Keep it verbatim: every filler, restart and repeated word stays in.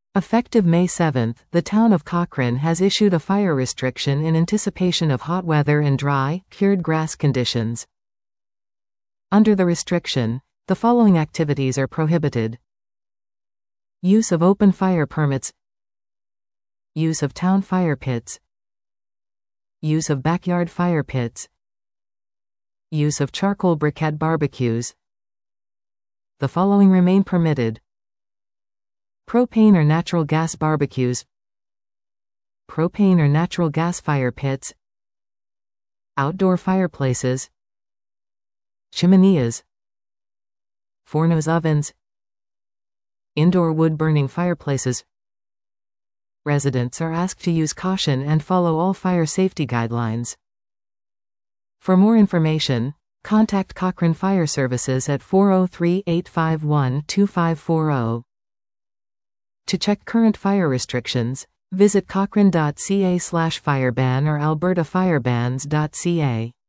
Effective May seventh, the town of Cochrane has issued a fire restriction in anticipation of hot weather and dry, cured grass conditions. Under the restriction, the following activities are prohibited: use of open fire permits, use of town fire pits, use of backyard fire pits, use of charcoal briquette barbecues. The following remain permitted: propane or natural gas barbecues, propane or natural gas fire pits, outdoor fireplaces, chimeneas, fornos ovens, indoor wood-burning fireplaces. Residents are asked to use caution and follow all fire safety guidelines. For more information, contact Cochrane Fire Services at four oh three, eight five one, two five four oh. To check current fire restrictions, visit cochrane dot c a slash fireban or alberta firebans dot c a.